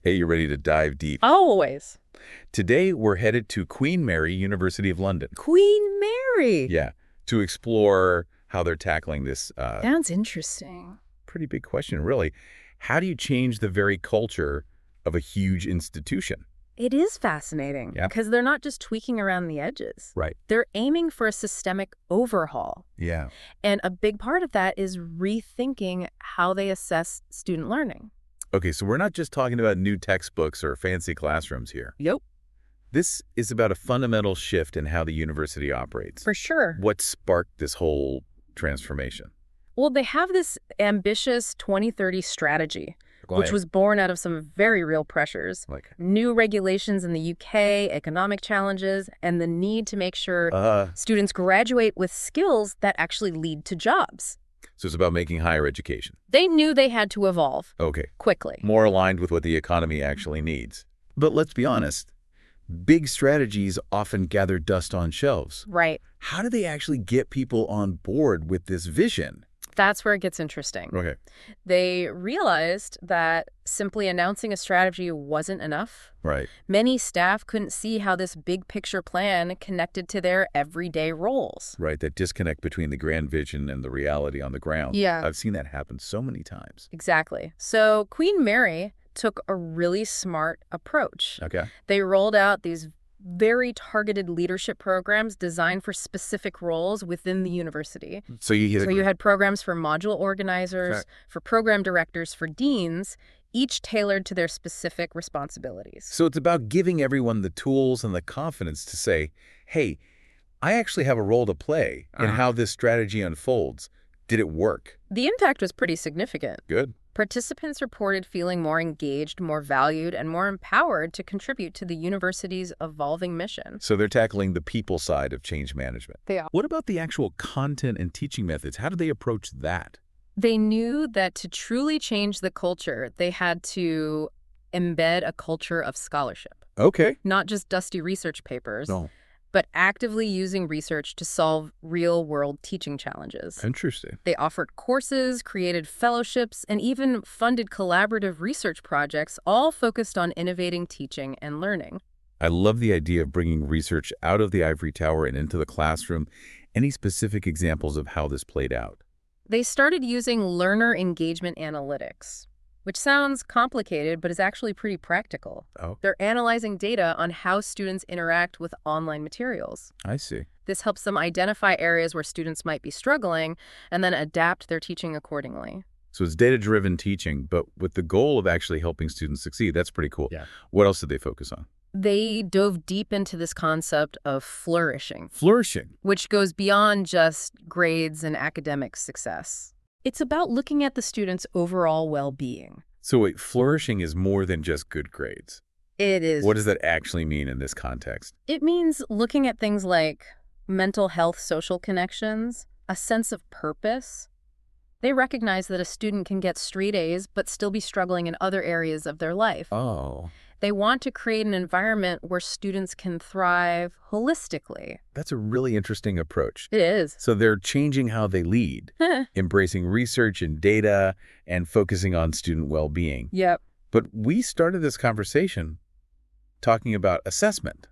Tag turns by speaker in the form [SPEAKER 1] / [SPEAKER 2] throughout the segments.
[SPEAKER 1] Hey, you ready to dive deep?
[SPEAKER 2] Always.
[SPEAKER 1] Today, we're headed to Queen Mary, University of London.
[SPEAKER 2] Queen Mary.
[SPEAKER 1] Yeah, to explore how they're tackling this
[SPEAKER 2] Sounds interesting.
[SPEAKER 1] pretty big question, really. How do you change the very culture of a huge institution?
[SPEAKER 2] It is fascinating
[SPEAKER 1] Yeah.
[SPEAKER 2] because they're not just tweaking around the edges.
[SPEAKER 1] Right.
[SPEAKER 2] They're aiming for a systemic overhaul.
[SPEAKER 1] Yeah.
[SPEAKER 2] And a big part of that is rethinking how they assess student learning.
[SPEAKER 1] Okay, so we're not just talking about new textbooks or fancy classrooms here.
[SPEAKER 2] Yep.
[SPEAKER 1] This is about a fundamental shift in how the university operates.
[SPEAKER 2] For sure.
[SPEAKER 1] What sparked this whole transformation?
[SPEAKER 2] Well, they have this ambitious 2030 strategy,
[SPEAKER 1] Go
[SPEAKER 2] which
[SPEAKER 1] ahead.
[SPEAKER 2] was born out of some very real pressures.
[SPEAKER 1] Like,
[SPEAKER 2] New regulations in the UK, economic challenges, and the need to make sure students graduate with skills that actually lead to jobs.
[SPEAKER 1] so it's about making higher education.
[SPEAKER 2] They knew they had to evolve
[SPEAKER 1] Okay.
[SPEAKER 2] quickly.
[SPEAKER 1] More aligned with what the economy actually needs. But let's be honest, big strategies often gather dust on shelves.
[SPEAKER 2] Right.
[SPEAKER 1] How do they actually get people on board with this vision?
[SPEAKER 2] That's where it gets interesting.
[SPEAKER 1] Okay.
[SPEAKER 2] They realized that simply announcing a strategy wasn't enough.
[SPEAKER 1] Right.
[SPEAKER 2] Many staff couldn't see how this big picture plan connected to their everyday roles.
[SPEAKER 1] Right. That disconnect between the grand vision and the reality on the ground.
[SPEAKER 2] Yeah.
[SPEAKER 1] I've seen that happen so many times.
[SPEAKER 2] Exactly. So Queen Mary took a really smart approach.
[SPEAKER 1] Okay.
[SPEAKER 2] They rolled out these very targeted leadership programs designed for specific roles within the university.
[SPEAKER 1] So you
[SPEAKER 2] had programs for module organizers,
[SPEAKER 1] Okay.
[SPEAKER 2] for program directors, for deans, each tailored to their specific responsibilities.
[SPEAKER 1] So it's about giving everyone the tools and the confidence to say, hey, I actually have a role to play in how this strategy unfolds. Did it work?
[SPEAKER 2] The impact was pretty significant.
[SPEAKER 1] Good.
[SPEAKER 2] Participants reported feeling more engaged, more valued, and more empowered to contribute to the university's evolving mission.
[SPEAKER 1] So they're tackling the people side of change management.
[SPEAKER 2] They are.
[SPEAKER 1] What about the actual content and teaching methods? How do they approach that?
[SPEAKER 2] They knew that to truly change the culture, they had to embed a culture of scholarship,
[SPEAKER 1] Okay.
[SPEAKER 2] not just dusty research papers,
[SPEAKER 1] No.
[SPEAKER 2] but actively using research to solve real-world teaching challenges.
[SPEAKER 1] Interesting.
[SPEAKER 2] They offered courses, created fellowships, and even funded collaborative research projects, all focused on innovating teaching and learning.
[SPEAKER 1] I love the idea of bringing research out of the ivory tower and into the classroom. Any specific examples of how this played out?
[SPEAKER 2] They started using learner engagement analytics, which sounds complicated, but is actually pretty practical.
[SPEAKER 1] Oh,
[SPEAKER 2] They're analyzing data on how students interact with online materials.
[SPEAKER 1] I see.
[SPEAKER 2] This helps them identify areas where students might be struggling and then adapt their teaching accordingly.
[SPEAKER 1] So it's data-driven teaching, but with the goal of actually helping students succeed. That's pretty cool.
[SPEAKER 3] Yeah.
[SPEAKER 1] What else did they focus on?
[SPEAKER 2] They dove deep into this concept of flourishing,
[SPEAKER 1] Flourishing.
[SPEAKER 2] which goes beyond just grades and academic success. It's about looking at the student's overall well-being.
[SPEAKER 1] So wait, flourishing is more than just good grades.
[SPEAKER 2] It is.
[SPEAKER 1] What does that actually mean in this context?
[SPEAKER 2] It means looking at things like mental health, social connections, a sense of purpose. They recognize that a student can get straight A's but still be struggling in other areas of their life.
[SPEAKER 1] Oh,
[SPEAKER 2] They want to create an environment where students can thrive holistically.
[SPEAKER 1] that's a really interesting approach.
[SPEAKER 2] It is.
[SPEAKER 1] So they're changing how they lead, embracing research and data, and focusing on student well-being.
[SPEAKER 2] Yep.
[SPEAKER 1] But we started this conversation talking about assessment.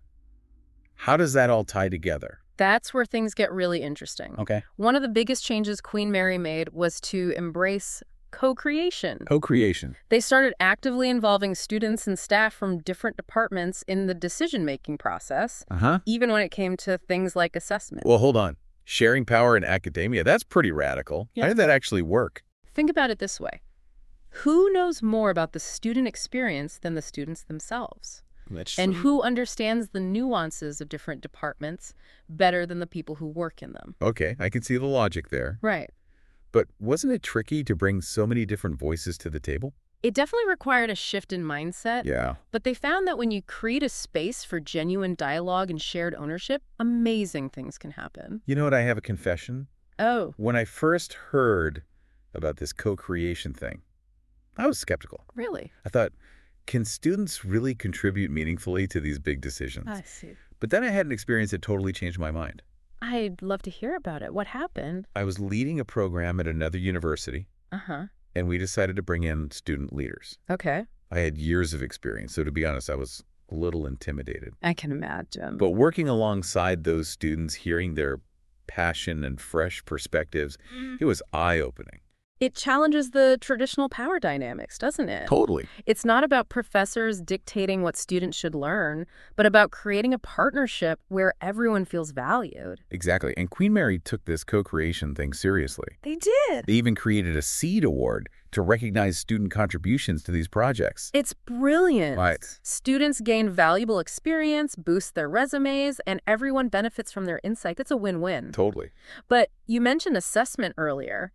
[SPEAKER 1] How does that all tie together?
[SPEAKER 2] That's where things get really interesting.
[SPEAKER 1] Okay.
[SPEAKER 2] One of the biggest changes Queen Mary made was to embrace co-creation.
[SPEAKER 1] Co-creation.
[SPEAKER 2] They started actively involving students and staff from different departments in the decision-making process,
[SPEAKER 1] Uh-huh.
[SPEAKER 2] even when it came to things like assessment.
[SPEAKER 1] Well, hold on. Sharing power in academia, that's pretty radical.
[SPEAKER 2] Yeah.
[SPEAKER 1] How did that actually work?
[SPEAKER 2] Think about it this way. Who knows more about the student experience than the students themselves? And who understands the nuances of different departments better than the people who work in them?
[SPEAKER 1] Okay, I can see the logic there.
[SPEAKER 2] Right.
[SPEAKER 1] But wasn't it tricky to bring so many different voices to the table?
[SPEAKER 2] It definitely required a shift in mindset,
[SPEAKER 1] Yeah.
[SPEAKER 2] but they found that when you create a space for genuine dialogue and shared ownership, amazing things can happen.
[SPEAKER 1] You know what? I have a confession.
[SPEAKER 2] Oh,
[SPEAKER 1] When I first heard about this co-creation thing, I was skeptical.
[SPEAKER 2] really?
[SPEAKER 1] I thought, can students really contribute meaningfully to these big decisions?
[SPEAKER 2] I see.
[SPEAKER 1] But then I had an experience that totally changed my mind.
[SPEAKER 2] I'd love to hear about it. What happened?
[SPEAKER 1] I was leading a program at another university,
[SPEAKER 2] Uh-huh.
[SPEAKER 1] and we decided to bring in student leaders.
[SPEAKER 2] Okay.
[SPEAKER 1] I had years of experience, so to be honest, I was a little intimidated.
[SPEAKER 2] I can imagine.
[SPEAKER 1] But working alongside those students, hearing their passion and fresh perspectives, it was eye-opening.
[SPEAKER 2] It challenges the traditional power dynamics, doesn't it?
[SPEAKER 1] Totally.
[SPEAKER 2] It's not about professors dictating what students should learn, but about creating a partnership where everyone feels valued.
[SPEAKER 1] Exactly. And Queen Mary took this co-creation thing seriously.
[SPEAKER 2] They did.
[SPEAKER 1] They even created a SEED award to recognize student contributions to these projects.
[SPEAKER 2] It's brilliant.
[SPEAKER 1] Right.
[SPEAKER 2] Students gain valuable experience, boost their resumes, and everyone benefits from their insight. It's a win-win.
[SPEAKER 1] Totally.
[SPEAKER 2] But you mentioned assessment earlier.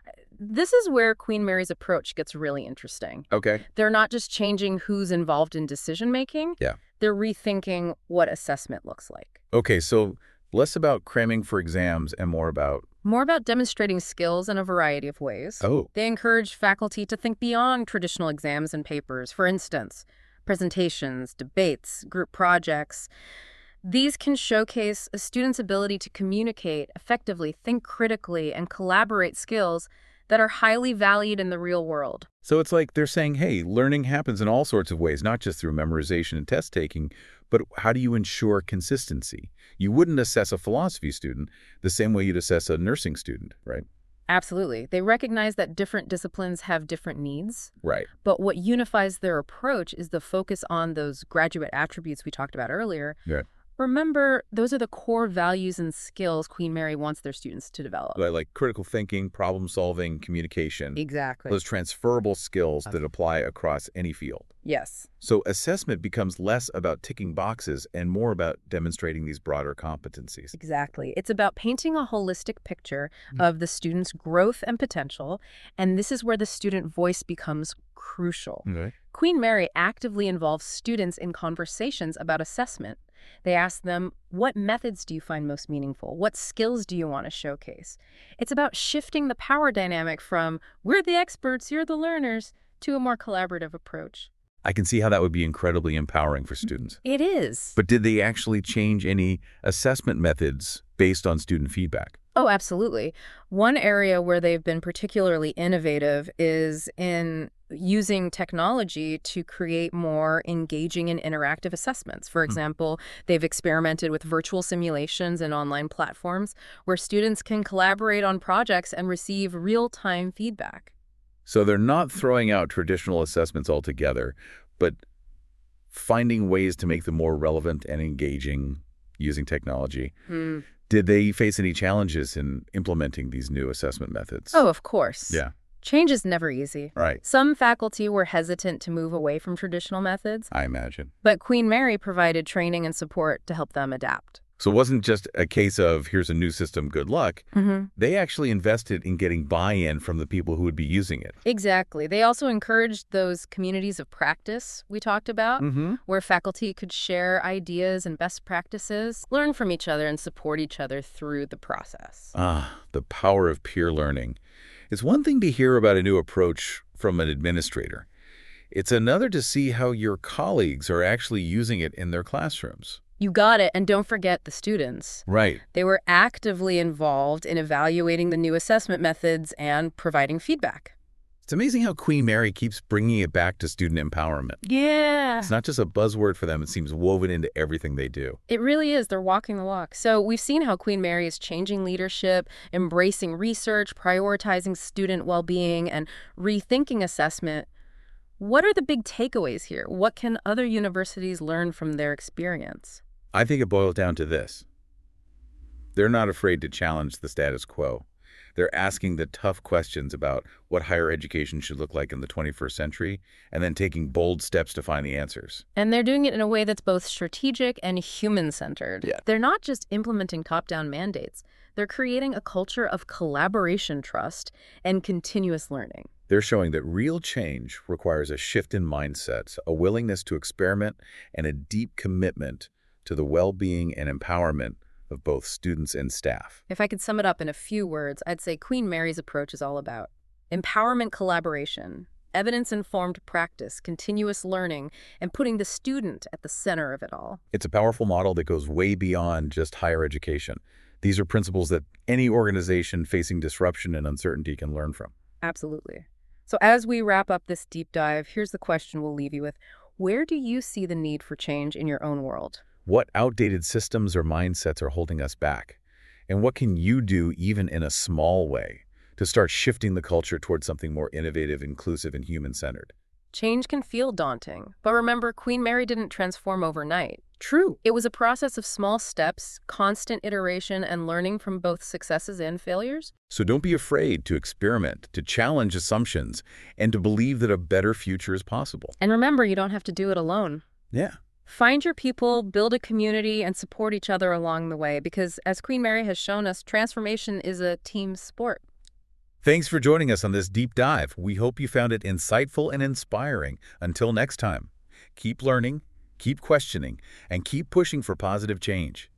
[SPEAKER 2] This is where Queen Mary's approach gets really interesting.
[SPEAKER 1] Okay.
[SPEAKER 2] They're not just changing who's involved in decision-making.
[SPEAKER 1] Yeah.
[SPEAKER 2] They're rethinking what assessment looks like.
[SPEAKER 1] Okay, so less about cramming for exams and more about...
[SPEAKER 2] More about demonstrating skills in a variety of ways.
[SPEAKER 1] Oh.
[SPEAKER 2] They encourage faculty to think beyond traditional exams and papers. For instance, presentations, debates, group projects. These can showcase a student's ability to communicate effectively, think critically, and collaborate skills that are highly valued in the real world.
[SPEAKER 1] So it's like they're saying, hey, learning happens in all sorts of ways, not just through memorization and test taking, but how do you ensure consistency? You wouldn't assess a philosophy student the same way you'd assess a nursing student, right?
[SPEAKER 2] Absolutely. They recognize that different disciplines have different needs.
[SPEAKER 1] Right.
[SPEAKER 2] But what unifies their approach is the focus on those graduate attributes we talked about earlier.
[SPEAKER 1] Yeah.
[SPEAKER 2] Remember, those are the core values and skills Queen Mary wants their students to develop.
[SPEAKER 1] Like critical thinking, problem solving, communication.
[SPEAKER 2] Exactly.
[SPEAKER 1] Those transferable skills that apply across any field.
[SPEAKER 2] Yes.
[SPEAKER 1] So assessment becomes less about ticking boxes and more about demonstrating these broader competencies.
[SPEAKER 2] Exactly. It's about painting a holistic picture of the student's growth and potential, and this is where the student voice becomes crucial.
[SPEAKER 1] Okay.
[SPEAKER 2] Queen Mary actively involves students in conversations about assessment. They ask them, what methods do you find most meaningful? What skills do you want to showcase? It's about shifting the power dynamic from, we're the experts, you're the learners, to a more collaborative approach.
[SPEAKER 1] I can see how that would be incredibly empowering for students.
[SPEAKER 2] It is.
[SPEAKER 1] But did they actually change any assessment methods based on student feedback?
[SPEAKER 2] Oh, absolutely. One area where they've been particularly innovative is in using technology to create more engaging and interactive assessments. For example, they've experimented with virtual simulations and online platforms where students can collaborate on projects and receive real-time feedback.
[SPEAKER 1] So they're not throwing out traditional assessments altogether, but finding ways to make them more relevant and engaging using technology. Did they face any challenges in implementing these new assessment methods?
[SPEAKER 2] Oh, of course.
[SPEAKER 1] Yeah.
[SPEAKER 2] Change is never easy.
[SPEAKER 1] Right.
[SPEAKER 2] Some faculty were hesitant to move away from traditional methods,
[SPEAKER 1] I imagine.
[SPEAKER 2] but Queen Mary provided training and support to help them adapt.
[SPEAKER 1] So it wasn't just a case of, here's a new system, good luck. They actually invested in getting buy-in from the people who would be using it.
[SPEAKER 2] Exactly. They also encouraged those communities of practice we talked about, where faculty could share ideas and best practices, learn from each other, and support each other through the process.
[SPEAKER 1] The power of peer learning. It's one thing to hear about a new approach from an administrator. It's another to see how your colleagues are actually using it in their classrooms.
[SPEAKER 2] You got it, and don't forget the students.
[SPEAKER 1] Right.
[SPEAKER 2] They were actively involved in evaluating the new assessment methods and providing feedback.
[SPEAKER 1] It's amazing how Queen Mary keeps bringing it back to student empowerment.
[SPEAKER 2] Yeah.
[SPEAKER 1] It's not just a buzzword for them. It seems woven into everything they do.
[SPEAKER 2] It really is. They're walking the walk. So we've seen how Queen Mary is changing leadership, embracing research, prioritizing student well-being, and rethinking assessment. What are the big takeaways here? What can other universities learn from their experience?
[SPEAKER 1] I think it boils down to this. They're not afraid to challenge the status quo. They're asking the tough questions about what higher education should look like in the 21st century, and then taking bold steps to find the answers.
[SPEAKER 2] And they're doing it in a way that's both strategic and human-centered.
[SPEAKER 1] Yeah.
[SPEAKER 2] They're not just implementing top-down mandates. They're creating a culture of collaboration, trust, and continuous learning.
[SPEAKER 1] They're showing that real change requires a shift in mindset, a willingness to experiment, and a deep commitment to the well-being and empowerment of both students and staff.
[SPEAKER 2] If I could sum it up in a few words, I'd say Queen Mary's approach is all about empowerment collaboration, evidence-informed practice, continuous learning, and putting the student at the center of it all.
[SPEAKER 1] It's a powerful model that goes way beyond just higher education. These are principles that any organization facing disruption and uncertainty can learn from.
[SPEAKER 2] Absolutely. So as we wrap up this deep dive, here's the question we'll leave you with. Where do you see the need for change in your own world?
[SPEAKER 1] What outdated systems or mindsets are holding us back? And what can you do, even in a small way, to start shifting the culture towards something more innovative, inclusive, and human-centered?
[SPEAKER 2] Change can feel daunting, but remember, Queen Mary didn't transform overnight.
[SPEAKER 1] True.
[SPEAKER 2] It was a process of small steps, constant iteration, and learning from both successes and failures.
[SPEAKER 1] So don't be afraid to experiment, to challenge assumptions, and to believe that a better future is possible.
[SPEAKER 2] And remember, you don't have to do it alone.
[SPEAKER 1] Yeah.
[SPEAKER 2] Find your people, build a community, and support each other along the way, because as Queen Mary has shown us, transformation is a team sport.
[SPEAKER 1] Thanks for joining us on this deep dive. We hope you found it insightful and inspiring. Until next time, keep learning, keep questioning, and keep pushing for positive change.